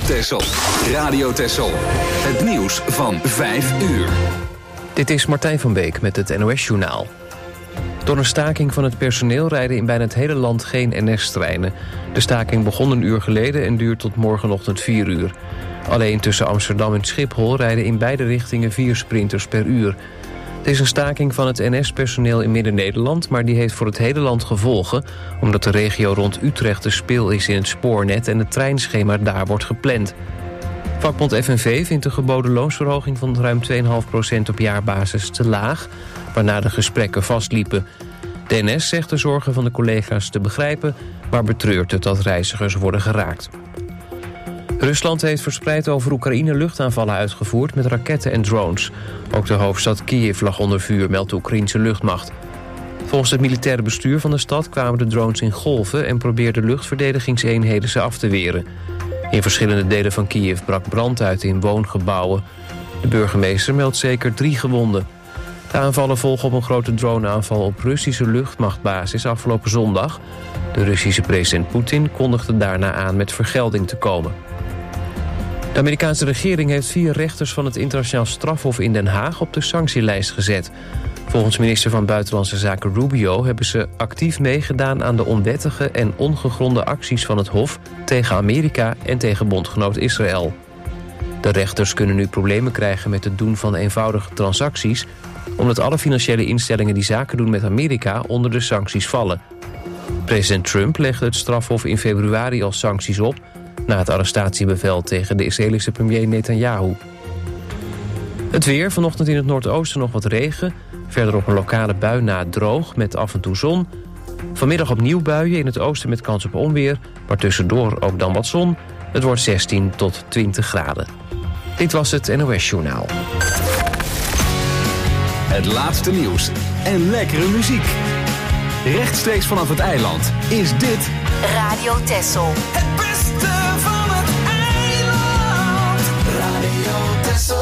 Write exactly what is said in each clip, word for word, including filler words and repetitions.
Texel. Radio Texel. Het nieuws van vijf uur. Dit is Martijn van Beek met het N O S-journaal. Door een staking van het personeel rijden in bijna het hele land geen N S-treinen. De staking begon een uur geleden en duurt tot morgenochtend vier uur. Alleen tussen Amsterdam en Schiphol rijden in beide richtingen vier sprinters per uur. Het is een staking van het N S-personeel in Midden-Nederland, maar die heeft voor het hele land gevolgen, omdat de regio rond Utrecht de spil is in het spoornet en het treinschema daar wordt gepland. Vakbond F N V vindt de geboden loonsverhoging van ruim twee komma vijf procent op jaarbasis te laag, waarna de gesprekken vastliepen. De N S zegt de zorgen van de collega's te begrijpen, maar betreurt het dat reizigers worden geraakt. Rusland heeft verspreid over Oekraïne luchtaanvallen uitgevoerd met raketten en drones. Ook de hoofdstad Kiev lag onder vuur, meldt de Oekraïense luchtmacht. Volgens het militaire bestuur van de stad kwamen de drones in golven en probeerden luchtverdedigingseenheden ze af te weren. In verschillende delen van Kiev brak brand uit in woongebouwen. De burgemeester meldt zeker drie gewonden. De aanvallen volgen op een grote droneaanval op Russische luchtmachtbasis afgelopen zondag. De Russische president Poetin kondigde daarna aan met vergelding te komen. De Amerikaanse regering heeft vier rechters van het internationaal strafhof in Den Haag op de sanctielijst gezet. Volgens minister van Buitenlandse Zaken Rubio hebben ze actief meegedaan aan de onwettige en ongegronde acties van het Hof tegen Amerika en tegen bondgenoot Israël. De rechters kunnen nu problemen krijgen met het doen van eenvoudige transacties, omdat alle financiële instellingen die zaken doen met Amerika onder de sancties vallen. President Trump legde het strafhof in februari al sancties op na het arrestatiebevel tegen de Israëlische premier Netanyahu. Het weer, vanochtend in het noordoosten nog wat regen. Verder op een lokale bui na droog met af en toe zon. Vanmiddag opnieuw buien in het oosten met kans op onweer, maar tussendoor ook dan wat zon. Het wordt zestien tot twintig graden. Dit was het N O S-journaal. Het laatste nieuws en lekkere muziek. Rechtstreeks vanaf het eiland is dit Radio Texel. Het beste van het eiland. Radio Texel.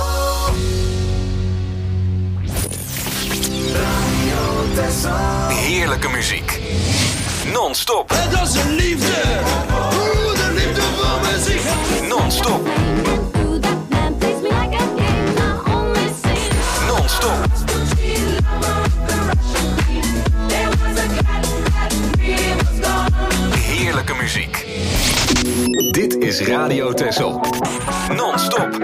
Radio Texel. heerlijke muziek. Non-stop. Het was een liefde. Oeh, de liefde van muziek. Non-stop. Non-stop. Heerlijke muziek. Dit is Radio Texel. Non-stop.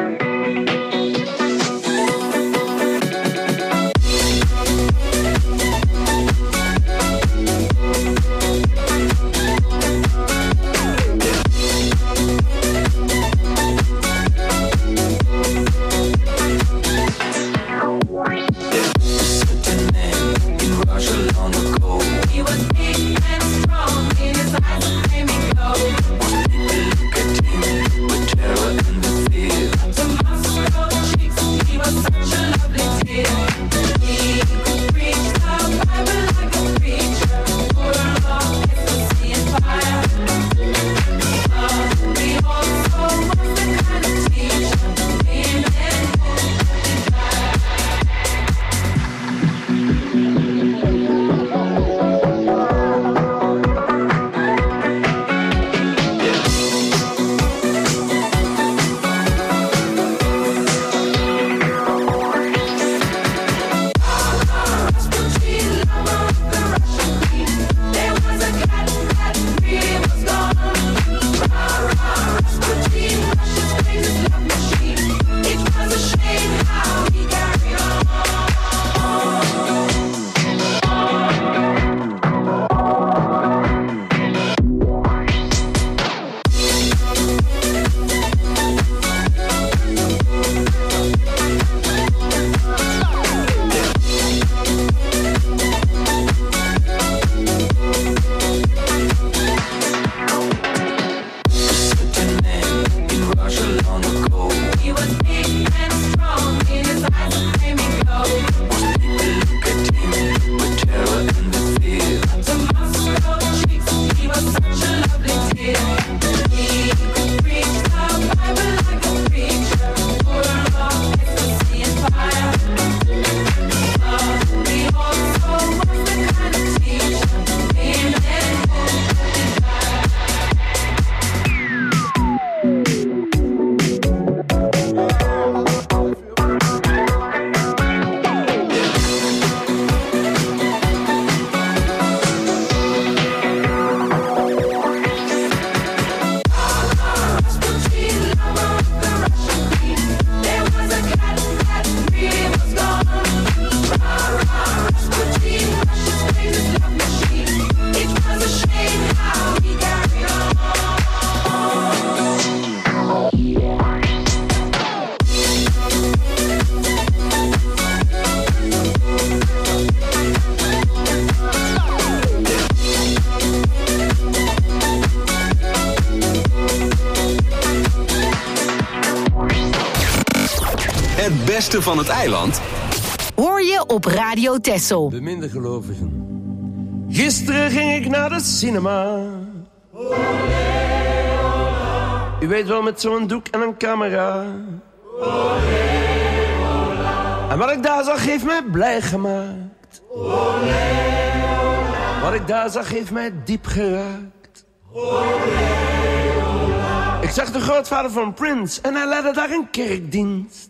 beste van het eiland hoor je op Radio Texel. Beminde gelovigen. Gisteren ging ik naar de cinema. U weet wel, met zo'n doek en een camera. En wat ik daar zag heeft mij blij gemaakt. Wat ik daar zag heeft mij diep geraakt. Ik zag de grootvader van Prince en hij leidde daar een kerkdienst.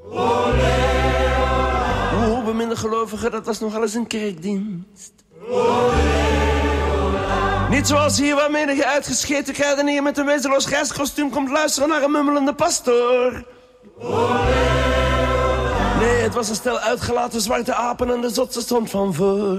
Hoe beminde gelovigen, dat was nogal eens een kerkdienst. Niet zoals hier waar menige uitgescheten kruidenier met een wezenloos grijskostuum komt luisteren naar een mummelende pastoor. Nee, het was een stel uitgelaten zwarte apen en de zotse stond van voor.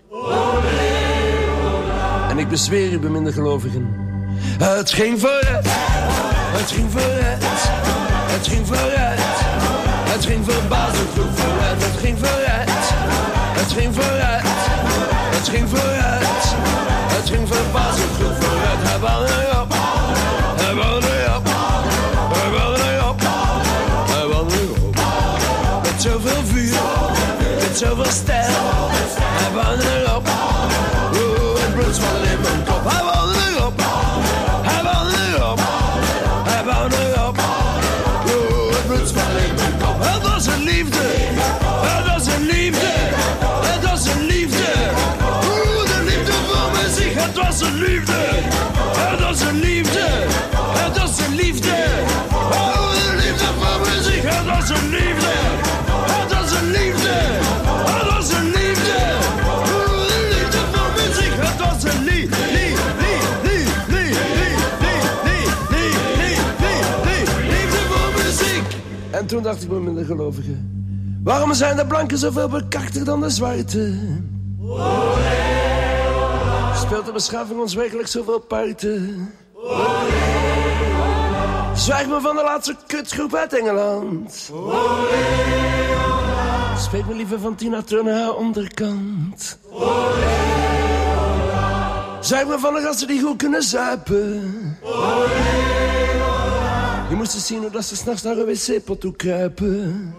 En ik bezweer u, beminde gelovigen, het ging vooruit, het ging vooruit, het ging vooruit, het ging verbazend goed vooruit, het ging vooruit, het ging vooruit, het ging vooruit, het ging verbazend goed vooruit. Hij wou erop, hij wou erop, hij wou erop, hij wou erop. Met zoveel vuur, met zoveel stijl, hij wou erop. Oeh, het bloed zwol in mijn kop. Hij wou erop, hij wou erop, hij wou erop. Oeh, het bloed zwol in mijn kop. Het was een liefde, het was een liefde, het was een liefde. Oeh, de liefde voor muziek. Het was een liefde, het was een liefde, het was een liefde. Oh, de liefde voor muziek. Het was een liefde, het was een liefde, het was een liefde. Oeh, de liefde voor muziek. Het was een liefde. En toen dacht ik met mijn gelovigen, waarom zijn de blanken zoveel bekakter dan de zwarte? Speelt de beschaving ons werkelijk zoveel parten? Zwijg me van de laatste kutgroep uit Engeland. Spreek me liever van Tina Turner haar onderkant. Zwijg me van de gasten die goed kunnen zuipen. Je moest eens zien hoe dat ze s'nachts naar een wc-pot toe kruipen.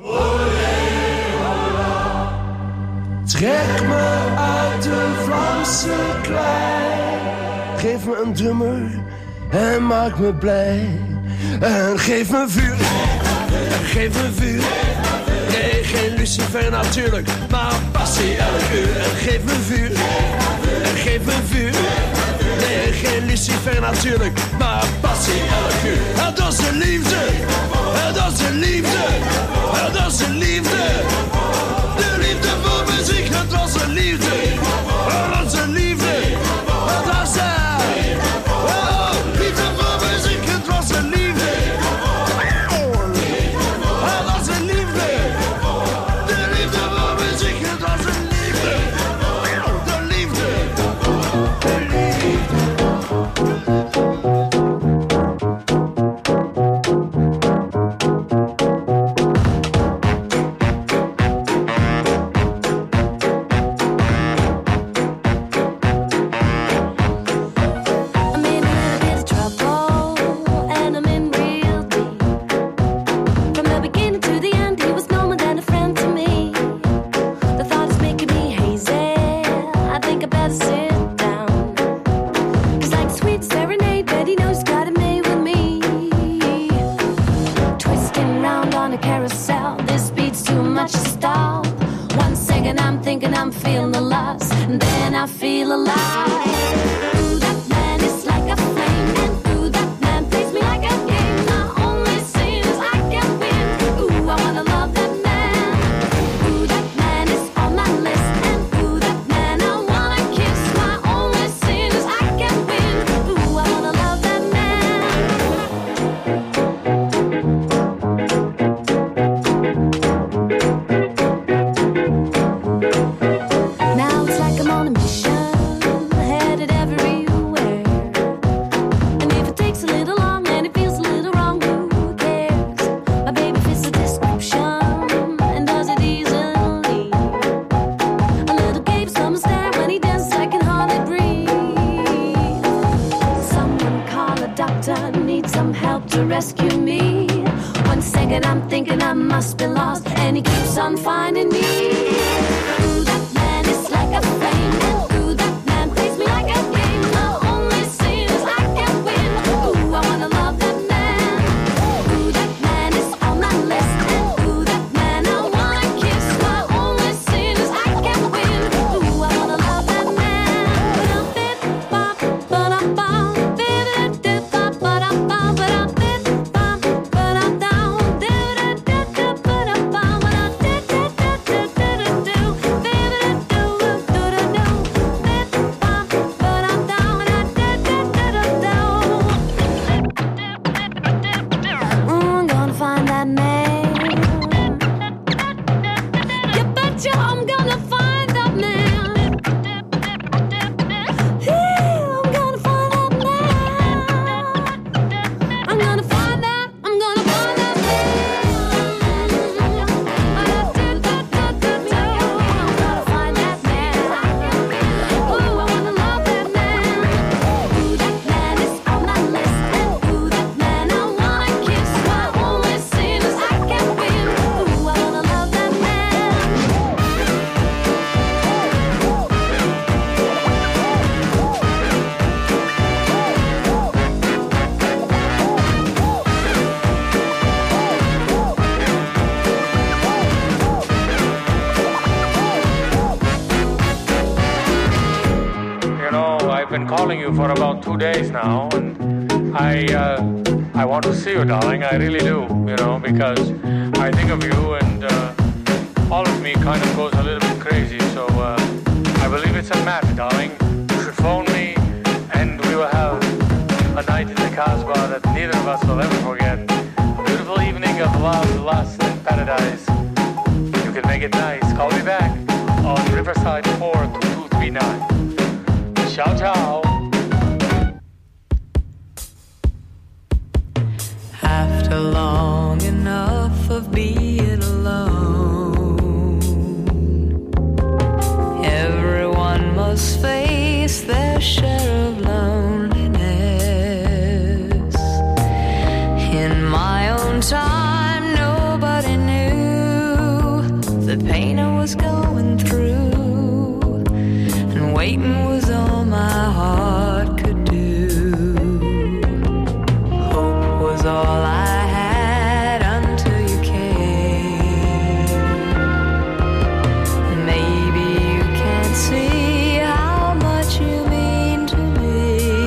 Trek me uit de Vlaamse klei. Geef me een drummer en maak me blij. En geef me vuur, en geef me vuur. Nee, geen Lucifer natuurlijk, maar passie elk uur. En geef me vuur, en geef me vuur. Nee, geen Lucifer natuurlijk, maar passie elk uur. Het was een liefde, het was een liefde, het was een liefde. De liefde voor muziek, het was een liefde, het was een liefde. Het was een, oh, liefde voor muziek, het was een liefde. Het was een liefde, de liefde voor muziek, het was een liefde. De liefde, de liefde. rescue me. One second I'm thinking I must be lost. keeps on finding me. Ooh, that man is like a flame. Ooh, that man plays me like a game. The only sin is I can't win. Ooh, I wanna love that man. Ooh, that man is on my list. Ooh, that man I wanna kiss. The only sin is I can't win. Ooh, I wanna love that man. I'm gonna find that man. You betcha I'm gonna find that man. Yeah, I'm gonna find that man. I'm gonna find that, I'm gonna find that man. I'm gonna find that man. Ooh, I wanna love that man. Ooh, that man is on my list. Ooh, that man I wanna kiss. My only sin is I can't win. Ooh, I wanna love that man. You know, I've been calling you for about two days now, and I uh, I want to see you, darling. I really do, you know, because I think of you, and uh, all of me kind of goes a little bit crazy. So uh, I believe it's a match, darling. You should phone me, and we will have a night in the Casbah that neither of us will ever forget. A beautiful evening of love, lust, and paradise. You can make it nice. Call me back on Riverside four two two three nine. Ciao, ciao. After long enough of being alone, everyone must face their share of loneliness. In my own time, nobody knew the pain I was going through, and waiting was all my heart could do. Hope was all I had until you came. Maybe you can't see how much you mean to me.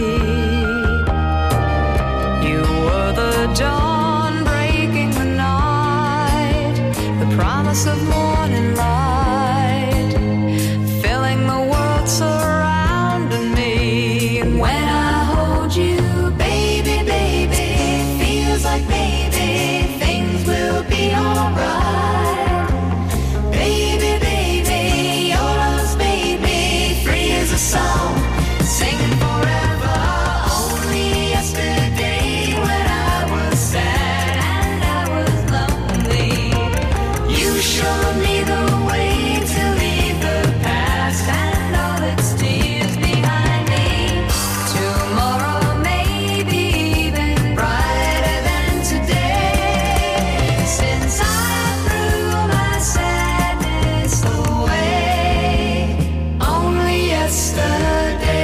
You were the dawn breaking the night, the promise of morning light, filling the world surrounding me. And when I hold you, baby, baby, feels like maybe things will be alright. Baby, baby, your love's made me free as a song, singing forever. Only yesterday when I was sad and I was lonely, you showed me the way to leave the past and all its tears behind me. Tomorrow may be even brighter than today, since I threw my sadness away only yesterday.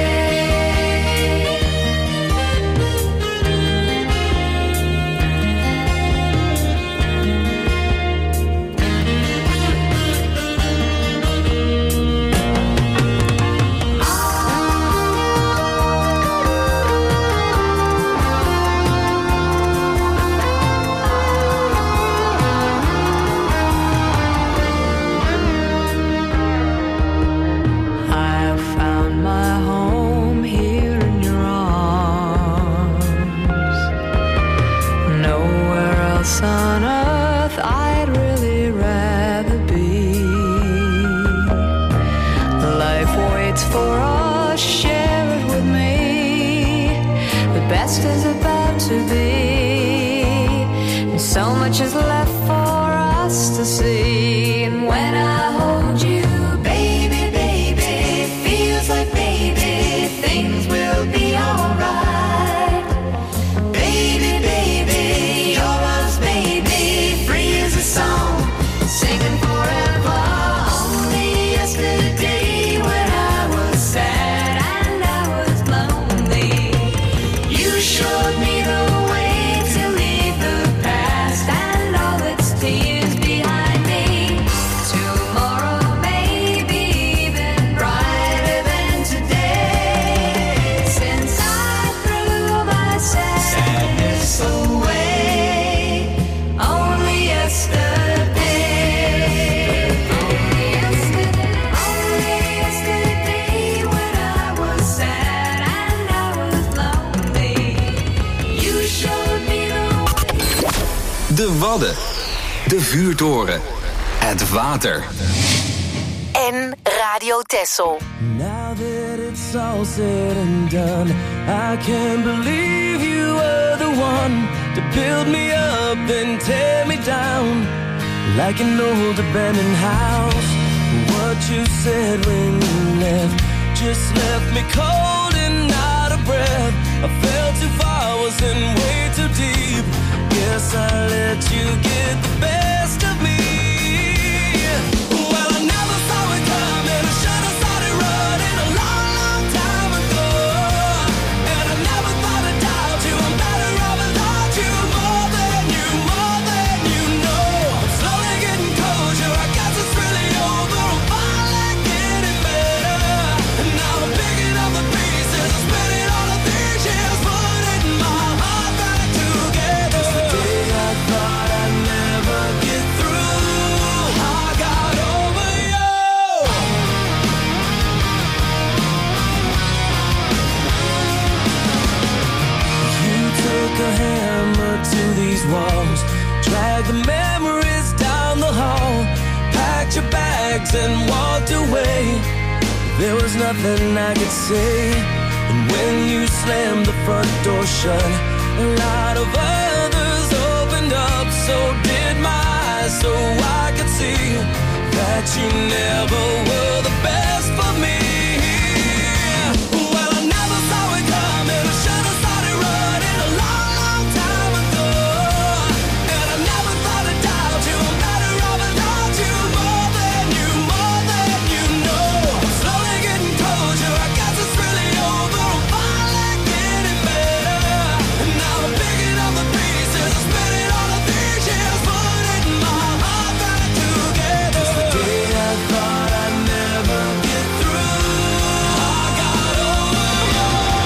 I have found my home here in your arms. Nowhere else on earth I'd really rather be. Life waits for us, share it with me. The best is about to be, and so much is left for us to see. And when I hold you, baby, baby, feels like maybe things will be alright. Baby, baby, your love's made me free as a song, singing for Only yesterday when I was sad and I was lonely, you showed me the way to leave the past and all its tears behind me. Tomorrow may be even brighter than today, since I threw my sadness away. Only yesterday, only yesterday, only yesterday when I was sad and I was lonely, you showed me the way. De Wadden. De Vuurtoren. Het water. En Radio Texel. Now that it's all said and done, I can't believe you were the one to build me up and tear me down like an old abandoned house. What you said when you left just left me cold and out of breath. I fell too far, was in way too deep. Guess I let you get the best of me. Well, I never saw it coming. I should have started running a long, long time ago. And I never thought I'd doubt you. I'm better off without you. More than you, more than you know. I'm slowly getting closure. I guess it's really over. I'm finally getting better. And now I'm picking up the pieces. I'm spinning all of these years, putting my heart back together. It's the day I thought I'd never get through. I got over you. You took a hammer to these walls, dragged the memories down the hall, packed your bags and walked away. There was nothing I could say. And when you slammed the front door shut, a lot of others opened up. So did my eyes, so I could see that you never were the best for me. Well, I never saw it coming. I should have started running a long, long time ago. And I never thought I'd doubt you. I'm better off without you. More than you, more than you know. I'm slowly getting closure. I guess it's really over. I'm finally getting better. And now I'm picking up the pieces. I'm spinning all of these years, putting my heart back together. It's the day I thought I'd never get through. I got over you.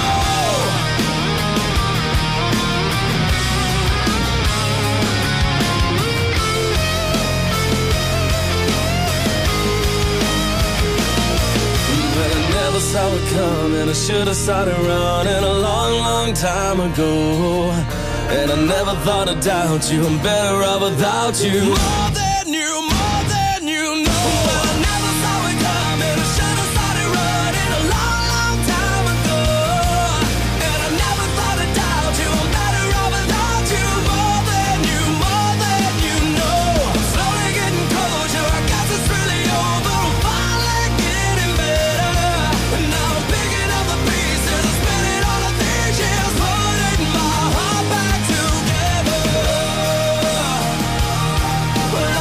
But I never saw it coming. I should have started running a long, long time ago. And I never thought I'd doubt you. I'm better off without you. More than you, more than you know. Well, I never saw it coming. I should have started running a long, long time ago. And I never thought I'd doubt you. I'm better off without you. More than you, more than you know. I'm slowly getting closure. I guess it's really over. I'm finally getting better. And now I'm picking up the pieces. I'm spinning all of these years, putting my heart back together. But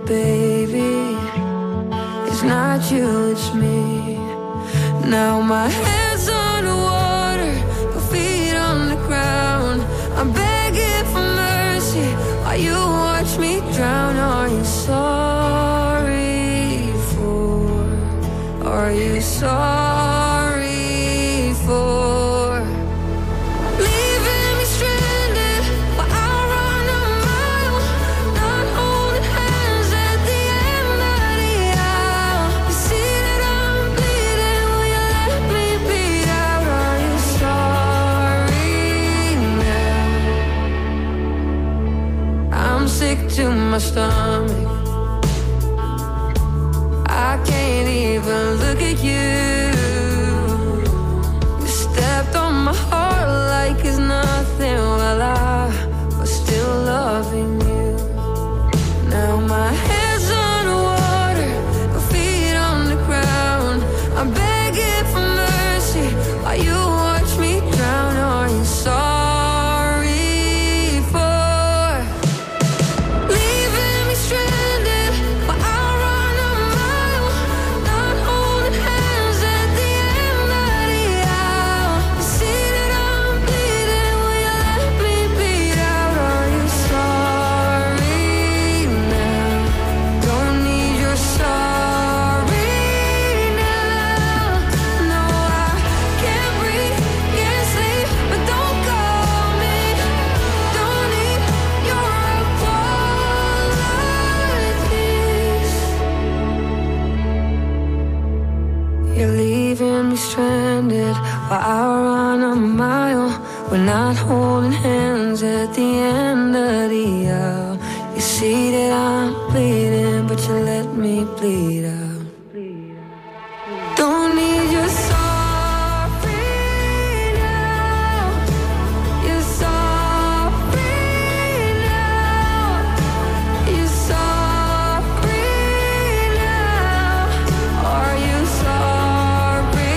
baby. It's not you, it's me. Now my head's underwater, my feet on the ground. I'm begging for mercy while you watch me drown. Are you sorry for? Are you sorry for leaving me stranded while I run a mile, not holding hands at the end of the aisle? You see that I'm bleeding, will you let me bleed out? Are you sorry now? I'm sick to my stomach, I can't even look at you. You stepped on my heart like it's nothing, while I was still loving you. Now my head's underwater, my feet on the ground. I'm begging for mercy while you watch me drown. Are you sorry for leaving me stranded while I run a mile, not holding hands at the end of the aisle? You see that I'm bleeding, will you let me bleed out? Are you sorry now? Don't need your sorry now. No, I can't breathe, can't sleep, but don't call me. Don't need your apologies. You're leaving me stranded while I run a mile. We're not holding hands at the end of the aisle. You see that I'm bleeding, but you let me bleed out. Don't need your sorry now. You're sorry now. You're sorry now. Are you sorry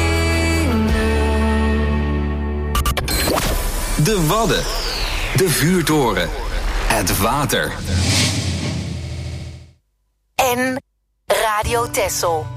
now? De Wadden. De vuurtoren. Het water. En Radio Texel.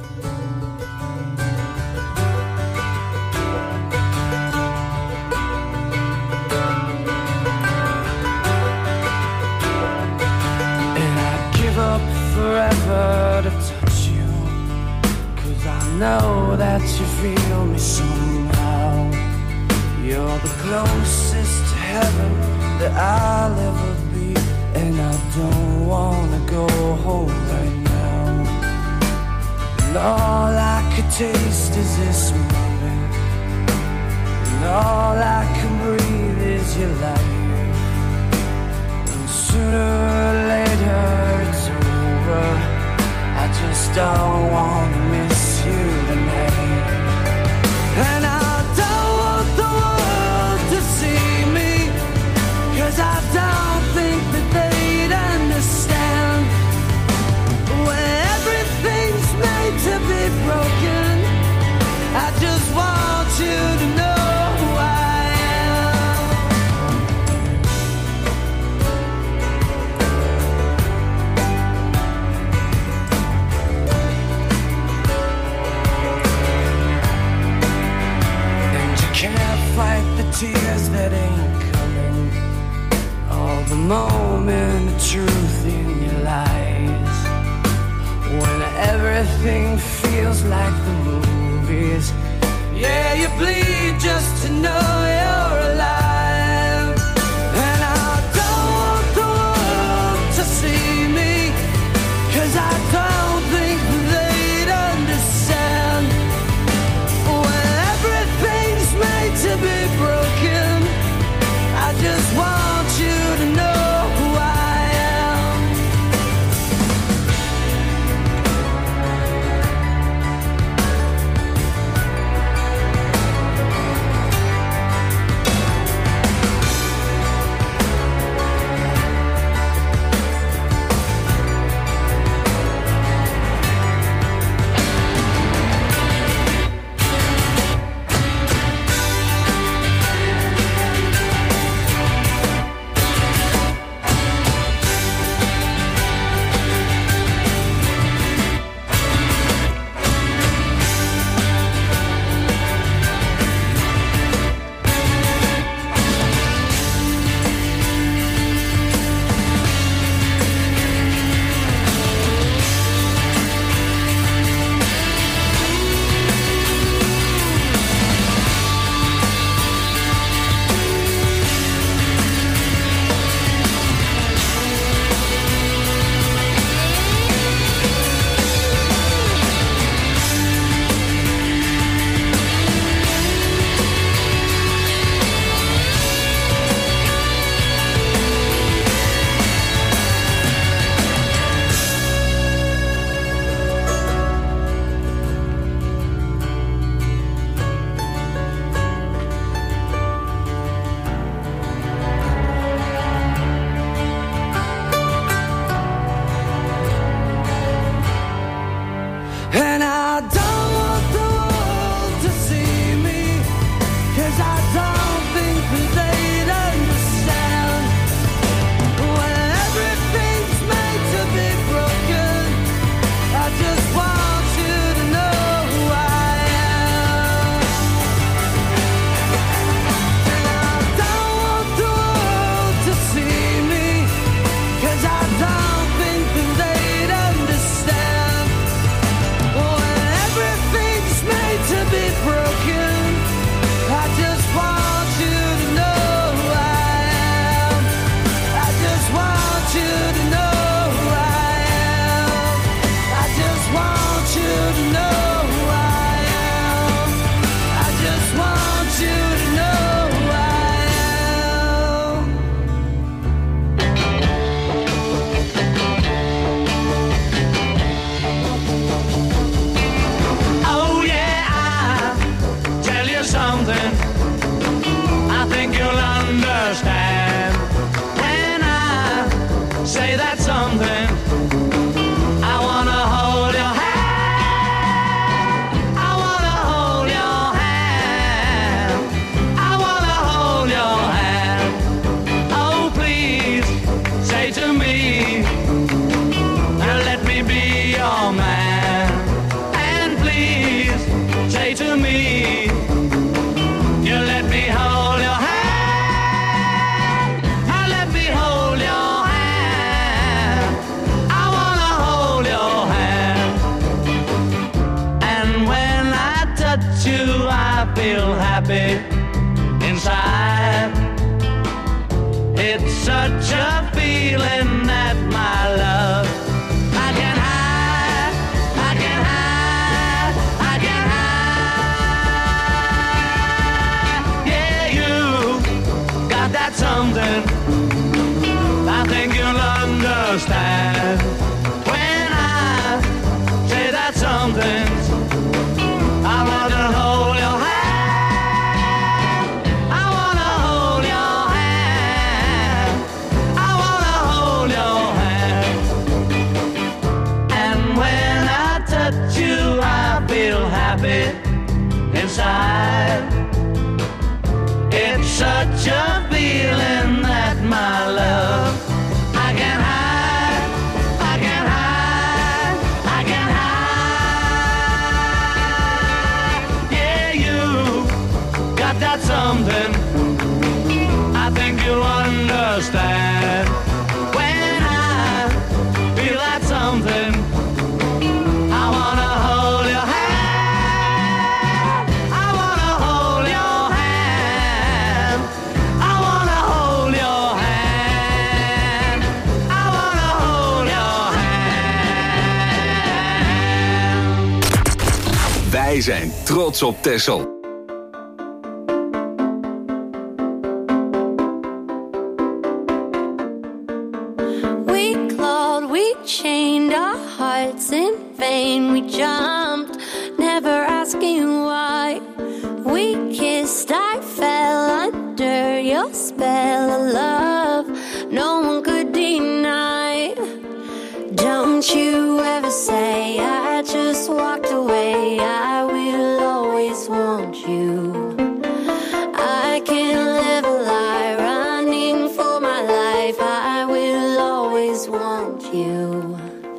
And I'd give up forever to touch you, 'cause I know that you feel me somehow. You're the closest to heaven that I'll ever be, and I don't wanna go home right now. And all I could taste is this moment, and all I can breathe is your light. And sooner or later it's over, I just don't wanna miss you tonight. And I don't want the world to see me, 'cause I don't think that they'd understand. When everything's made to be broken, I just want you to know who I am. And you can't fight the tears that ain't coming, all the moment of truth in your lies. When everything feels like the movies, yeah, you bleed just to know you're alive. And I don't want the world to see me, 'cause I don't think they'd understand. When everything's made to be broken, I just want you to know who I am. something. I wanna hold your hand. I wanna hold your hand. I wanna hold your hand. Oh, please say to me, and let me be your man. And please say to me, you let me hold your hand. I let me hold your hand. I wanna hold your hand. And when I touch you, I feel happy inside. It's such a feeling that my love I can hide, I can hide, I can hide. Yeah, you got that something I think you'll understand. When I say that something, I wanna hold your hand. I wanna hold your hand. I wanna hold your hand. And when I touch you, I feel happy inside. It's such a feeling that my love I can hide, I can hide, I can hide. Yeah, you got that something I think you'll understand. When I feel that something, I wanna hold your hand. I wanna hold your hand. I wanna hold your hand. I wanna hold your hand. Wij zijn trots op Texel. We clawed, we chained our hearts in vain. We jumped, never asking why. We kissed, I fell under your spell of love. No one could deny. Don't you ever say I just walked away. I will always want you. I can't live a lie running for my life. I will always want you.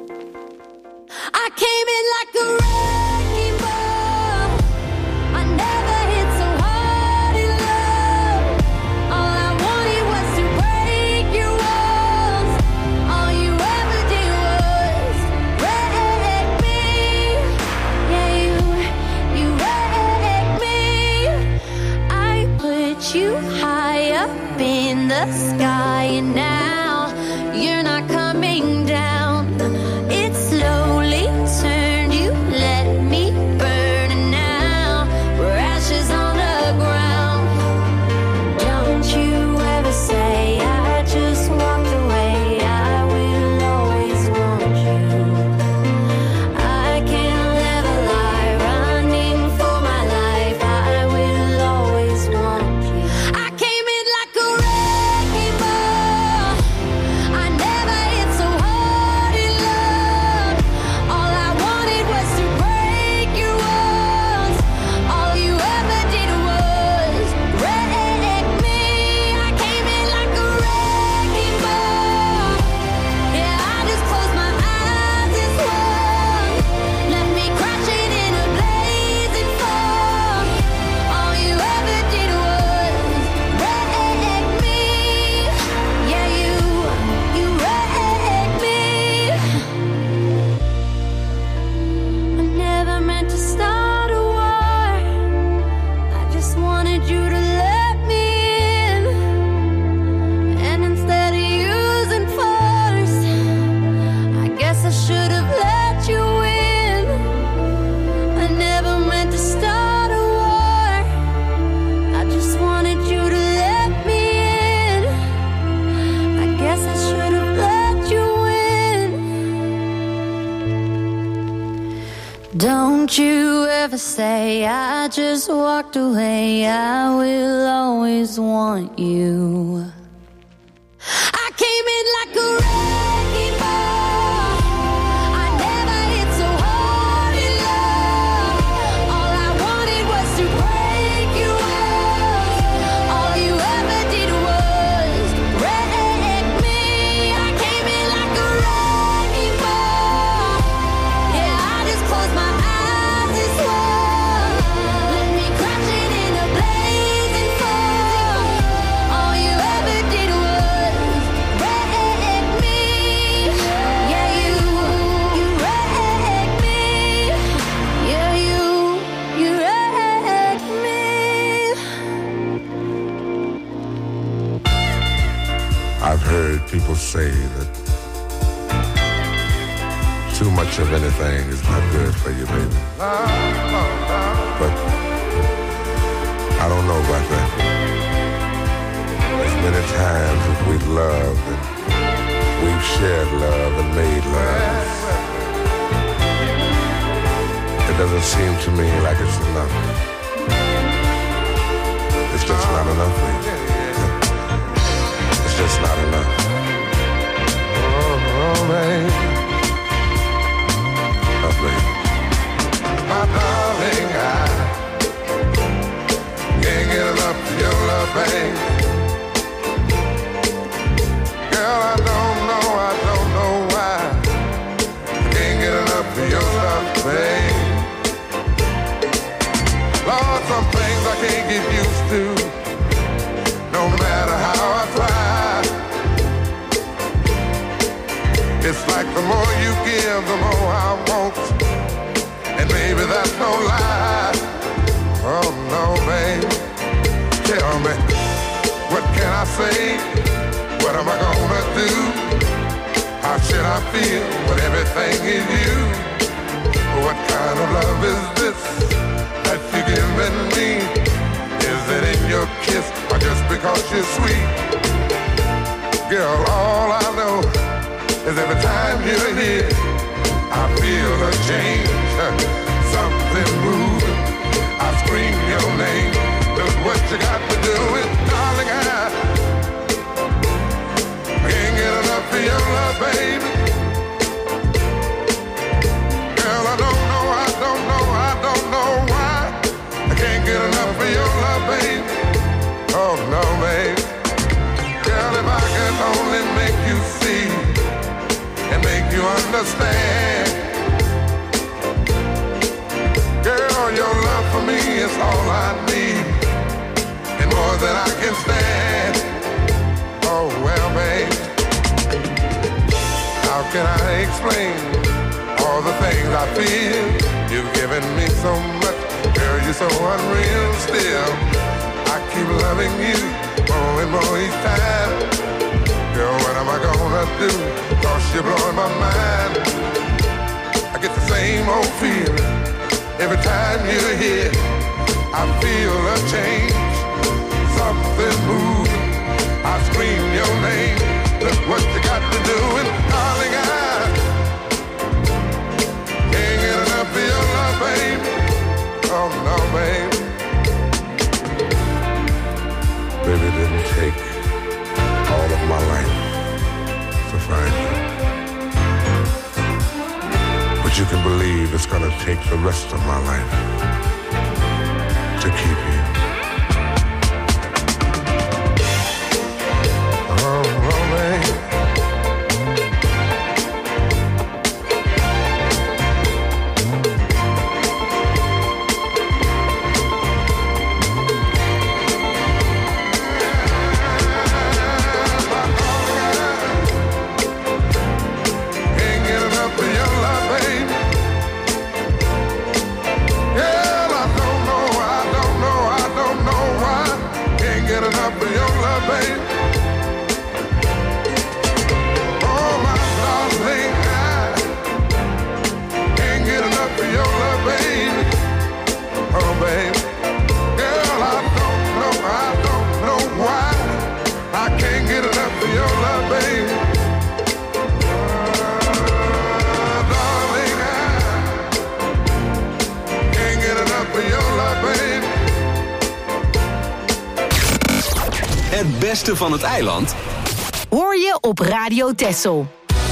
I came in like a wrecking ball. I never hit so hard in love. All I wanted was to break your walls. All you ever did was wreck me. Yeah, you, you wrecked me. I put you high up in the sky, and now you're not coming down. It slowly turned, you let me burn, and now we're ashes on the ground. Don't you ever say I just walked away. I will always want you. I can't live a lie running for my life. I will always want you. I came in like a wrecking ball. I never hit so hard in love. All I wanted was to break your walls. All you ever did was wreck me. I came in like a wrecking ball. Yeah, I just closed my eyes and swung. Left me crashing in a blazing fall. All you ever did was wreck me. Yeah, you, you wrecked me. I never meant to start a war. I just wanted you to let me in. And instead of using force, I guess I should have let you in. I never meant to start a war. I just wanted you to let me in. I guess I should have let you in. Don't you ever say I just walked away. I will always want you. I came in like a wrecking ball. people say that too much of anything is not good for you, baby. But I don't know about that. As many times as we've loved and we've shared love and made love, it doesn't seem to me like it's enough. It's just not enough, baby. It's just not enough. Oh, oh baby. Oh, baby. My darling, I can't get enough of your love, baby. Girl, I don't know, I don't know why I can't get enough of your love, baby. Lord, some things I can't get used to, no matter how I try. It's like the more you give, the more I want, and baby, that's no lie. Oh no, baby, tell me, what can I say? What am I gonna do? How should I feel when everything is you? What kind of love is this that you're giving me? Is it in your kiss or just because you're sweet? Girl, all I know is every time you're here, I feel a change, something moving. I scream your name. Look what you got to do with, darling, I can't get enough of your love, baby. Girl, I don't know, I don't know, I don't know why I can't get enough of your love, baby. Oh no, baby. Girl, if I could only make you see and make you understand. Girl, your love for me is all I need, and more than I can stand. Oh well, babe, how can I explain all the things I feel? You've given me so much, girl, you're so unreal still. I keep loving you more and more each time. Girl, what am I gonna do? Cause you're blowing my mind. I get the same old feeling every time you're here. I feel a change, something moving. I scream your name. Look what you got to do, and darling, I can't get enough of your love, baby. Oh no, baby. Baby, it didn't take all of my life to find you, but you can believe it's gonna take the rest of my life to keep you. Oh, oh baby. Het beste van het eiland hoor je op Radio Texel.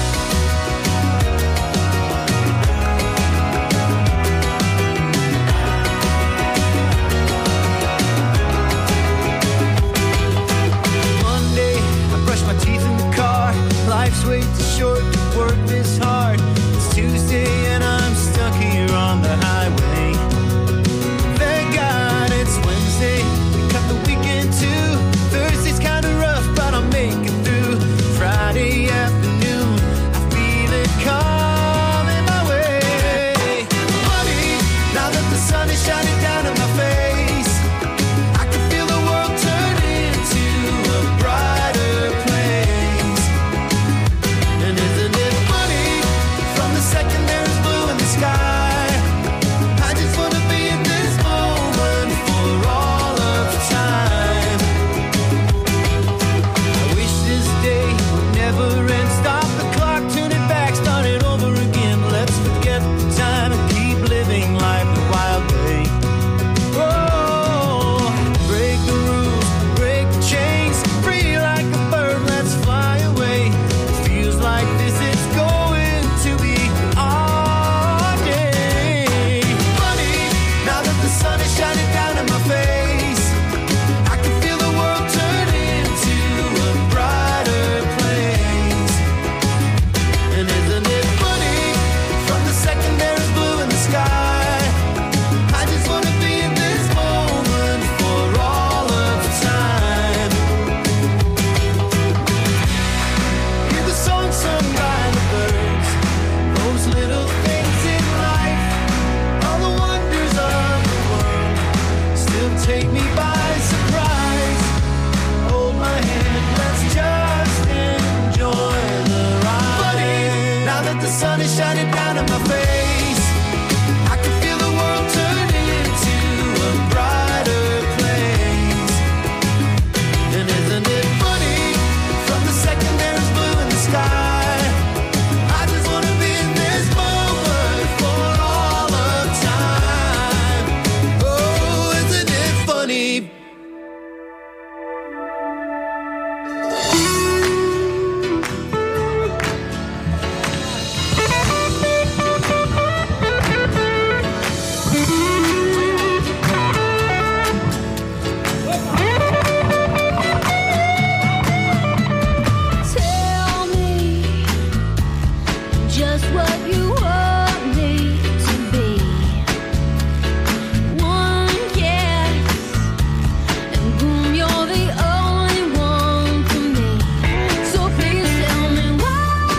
Monday, I brush my teeth in the car. Life's way too short to work this hard. It's Tuesday and I'm stuck here on the highway. Thank God it's Wednesday. We cut the weekend too. Thursday's kinda rough, but I'll make it through. Friday afternoon the sun is shining down on my face. I can feel the world turning into a brighter place. And isn't it funny, from the second there's blue in the sky, I just wanna be in this moment for all of time. Oh, isn't it funny? Tell me just what you want me to be. One kiss, and boom, you're the only one for me. So please tell me why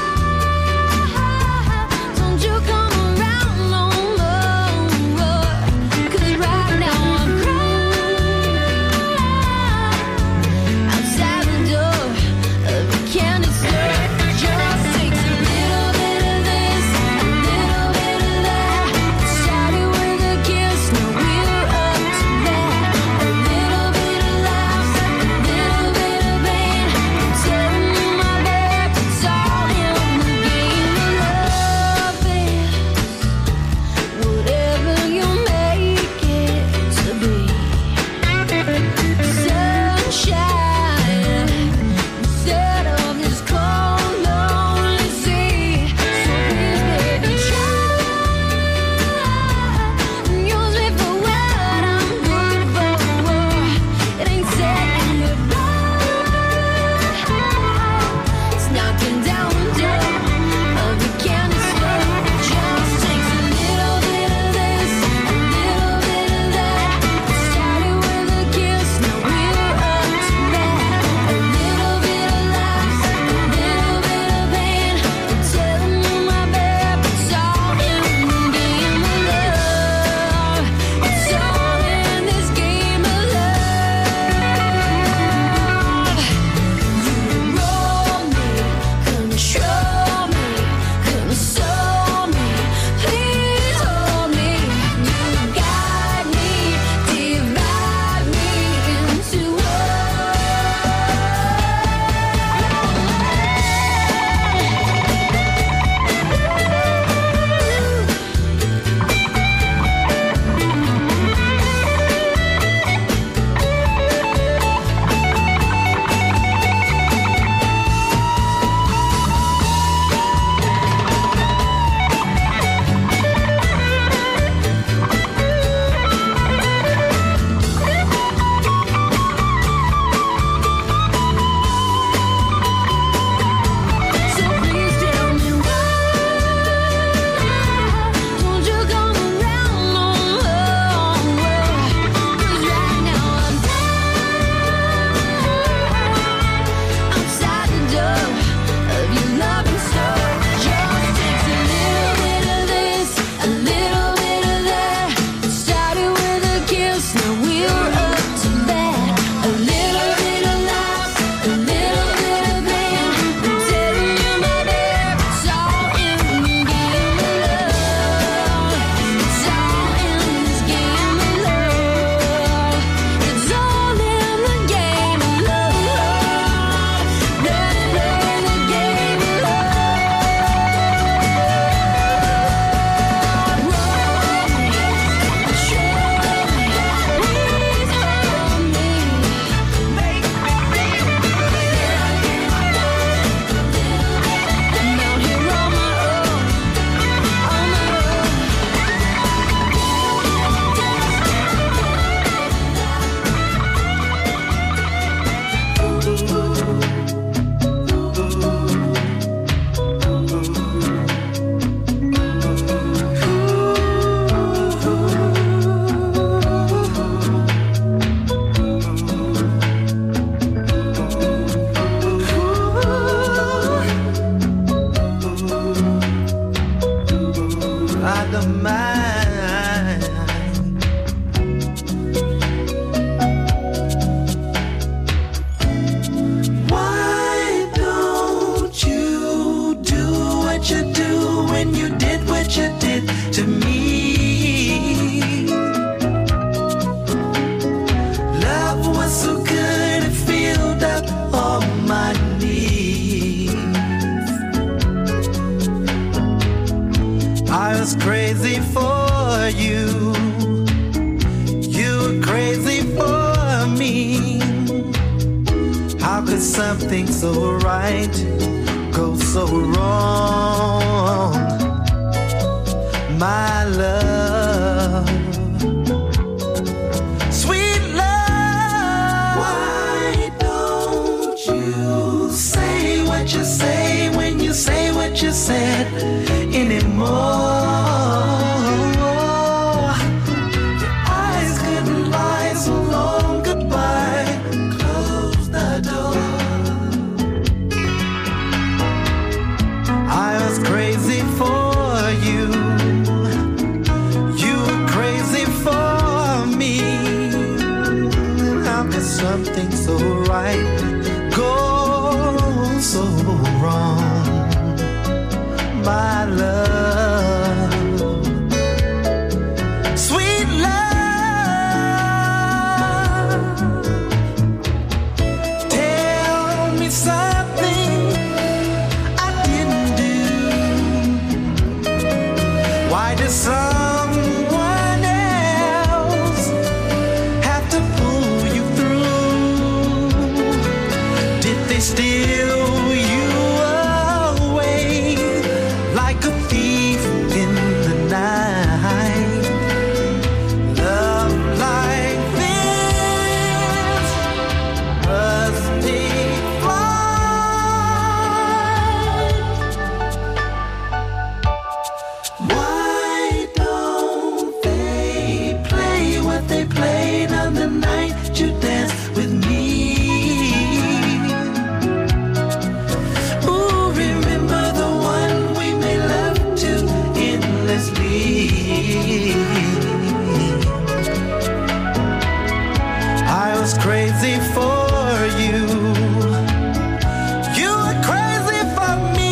don't you come around no more? 'Cause right now I'm crying outside the door of the candy store. Just takes a little bit of this, a little bit of that. Started with a kiss, now we're up to that. A little bit of laughs, a little bit of pain. I'm telling you, my babe, it's all in the game of love. Is whatever you make it to be. Sunshine instead of this cold, lonely sea. So please, baby, try and use me for what I'm good for. It ain't saying goodbye. It's knocking down the door of the candy store. Just takes a little bit of this, a little bit of that. Started with a kiss, now we're up to that. A little bit of laughs, a little bit of pain. I'm telling you, my babe, it's all in the game of love. It's all in this game of love. You roll me, control me, console me, please hold me. You guide me, divide me into So please tell me why don't you come around no more? 'Cause right now I'm outside the door of your loving store. Just takes a little bit of this, a little bit of that. Started with a kiss, now we're up to that. A little bit of laughs, a little bit of pain. I'm telling you, my babe, it's all in the game of love. It's all in this game of love. It's all in the game of love. Let's play the game of love. Roll me, control me, please hold me. Make me feel I'm out here on my own, on my own. I don't mind. Why don't you do what you do what you did to me. Love was so good it filled up all my needs. I was crazy for you. You were crazy for me. How could something so right go so wrong? My love, sweet love. Why don't you say what you say when you say what you said anymore? Your eyes couldn't lie so long. Goodbye, close the door. I was crazy for you. You were crazy for me. How could something so right go so wrong? My love, sweet love. Tell me something I didn't do. Why does someone else have to pull you through? Did they steal you away like a thief in the night? Love like this must take flight. Why don't they play what they played on the night you danced with me? Ooh, remember the one we made love to endlessly. I was crazy for you. You were crazy for me.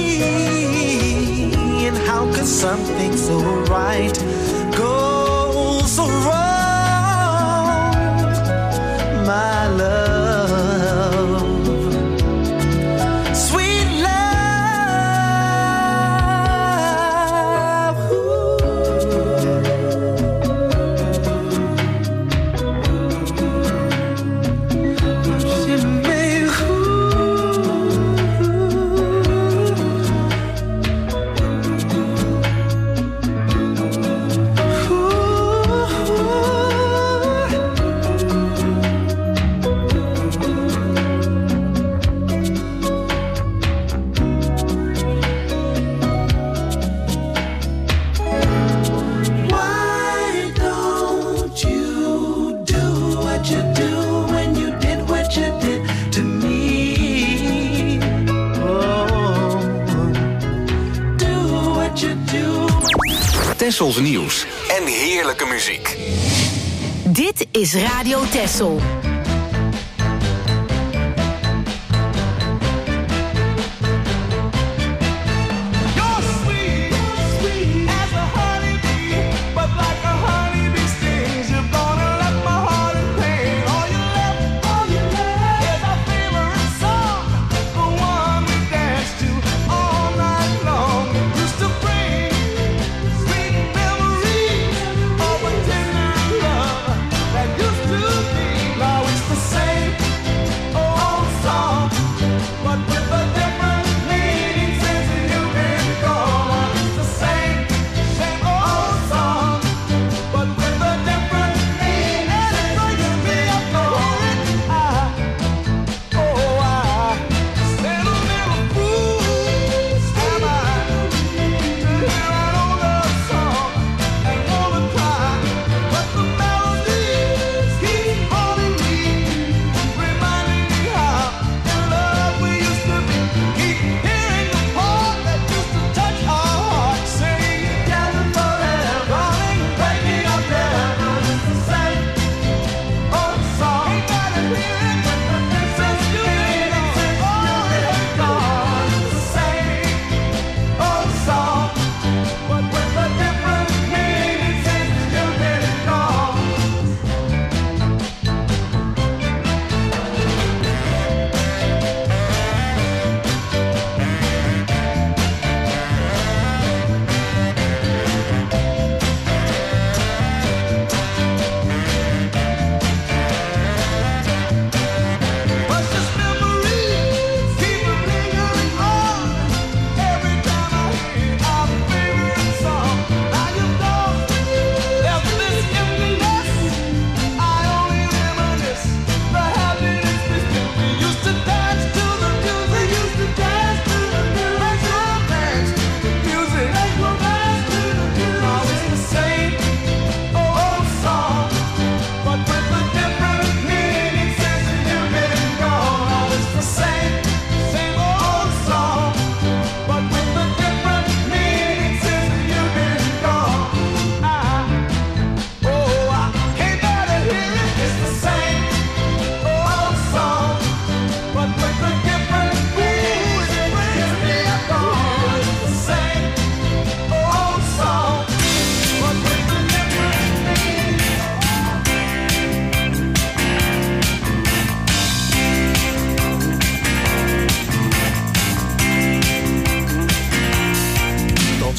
And how could something so right go so wrong? My love, sweet love. She made Why don't you do what you do when you did what you did to me? Oh, do what you do. Tessels nieuws en heerlijke muziek. Dit is Radio Tessel. Memories of a tender love that used to be. Now it's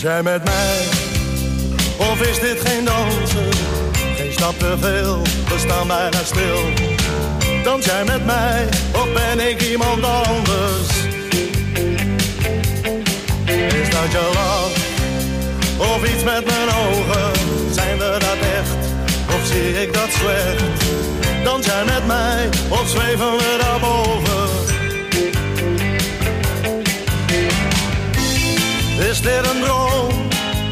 jij met mij, of is dit geen dansen? Geen stap te veel, we staan bijna stil. Dans jij met mij, of ben ik iemand anders? Is dat je lach, of iets met mijn ogen? Zijn we dat echt, of zie ik dat slecht? Dans jij met mij, of zweven we daarboven? Is dit een droom?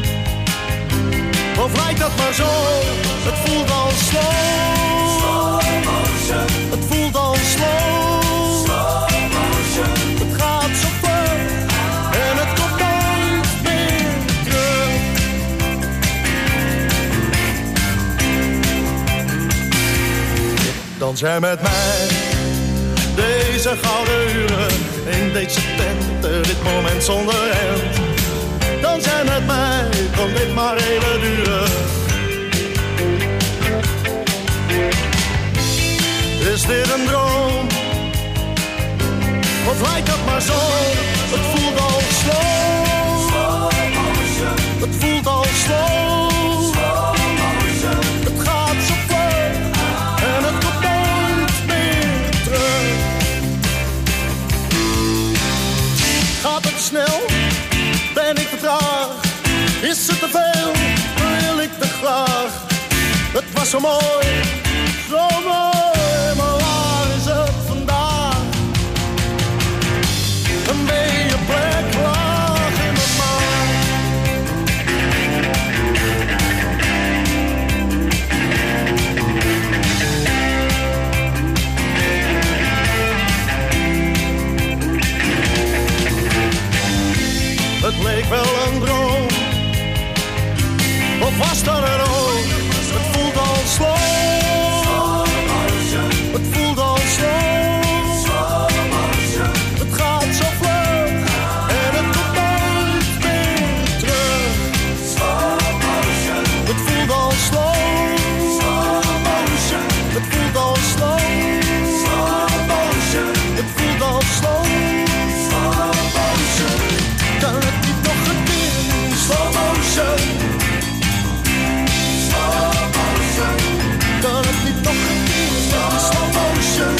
Of lijkt dat maar zo? Het voelt al slow. Slow motion. Het voelt al slow. Slow motion. Het gaat zo vlug en het komt nooit meer terug. Dans jij met mij deze gouden uren in deze tent, dit moment zonder end. Dans jij met mij, kan dit maar even duren. Is dit een droom? Of lijkt dat maar zo? Het voelt al slow. Slow motion. Het voelt al slow. Slow motion. Het gaat zo vlug en het komt nooit meer terug. Gaat het snel? Ben ik te traag? Is het te veel? Wil ik te graag? Het was zo mooi, zo mooi, maar waar is het vandaag? Een beetje plek laag in mijn maag. Het leek wel een droom, of was dat er ook? Het voelt al slow. Het voelt al slow. Het gaat zo vlug en het komt nooit meer terug. Het voelt al slow. Het voelt al slow. Het voelt al slow. Kan het niet nog een keer in slow motion? Slow motion. Kan het niet nog een keer in slow motion?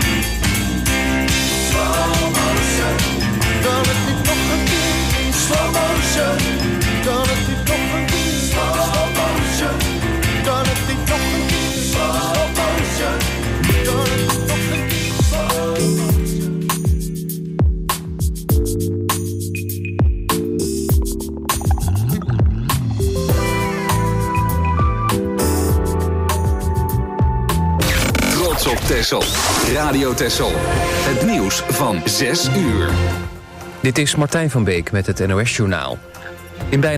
Slow motion. Kan het niet nog een keer in slow motion? Kan het niet nog een keer in slow motion? Kan het niet nog een keer in slow motion? Kan het niet nog een keer in slow motion? Op Texel. Radio Texel. Het nieuws van zes uur. Dit is Martijn van Beek met het N O S-journaal. In bijna